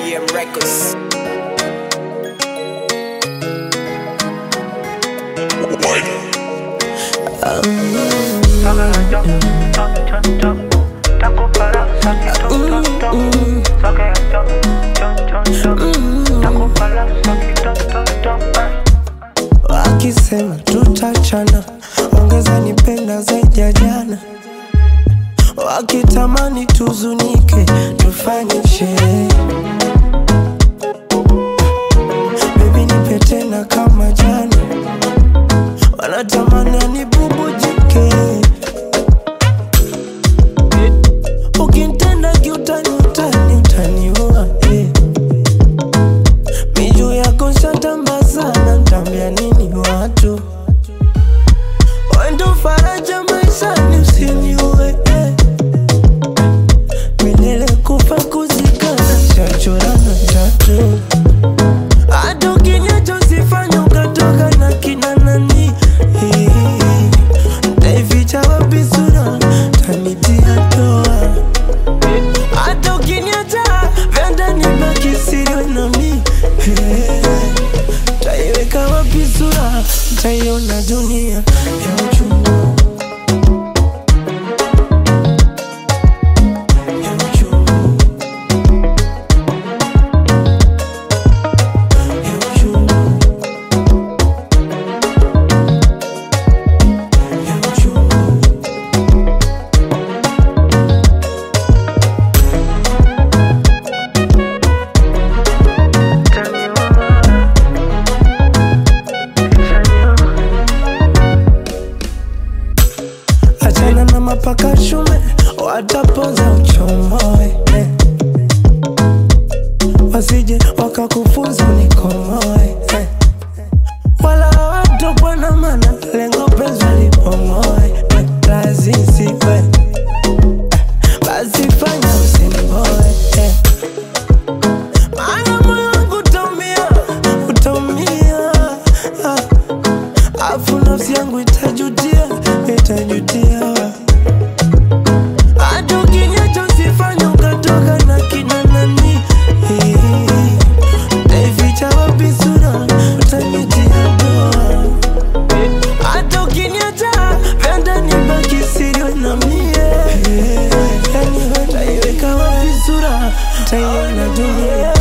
BM Records. Wakisema tutachana, ongeza nipenda zaidi ya jana. Wakitamani tuzunike, tufanye sherehe. Baby nipe tena kama jana, wanatamani anibubujike. Ukinitenda kiutani utani utaniua, miju yako shatamba sana, nitambia nini watu? Wendo faraja maishani usiniue, milele kufa kuzikana, shachorana tatu. Hata ukiniacha usifanye ukatoka na kina nani, nitaificha wapi sura, tanitia doa. Hata ukiniacha venda nibaki siri nami, taiweka wapi sura, taiona dunia ya uchungu. Achana na mapaka shume, watapoza uchomoe, wasije wakakufunza unikomoe, wala watokwa na mana, lengo penzi lipomoe, lazisiwe, basi fanya usiniboe, maana moyo wangu utaumia, utaumia, afu nafsi yangu itajutia, itajutia. Hata ukiniacha usifanye ukatoka na kina nani, nitaificha wapi sura, utanitia doa. Hata ukiniacha venda nibaki siri na mie, yani nitaiweka wapi sura, taiona dunia.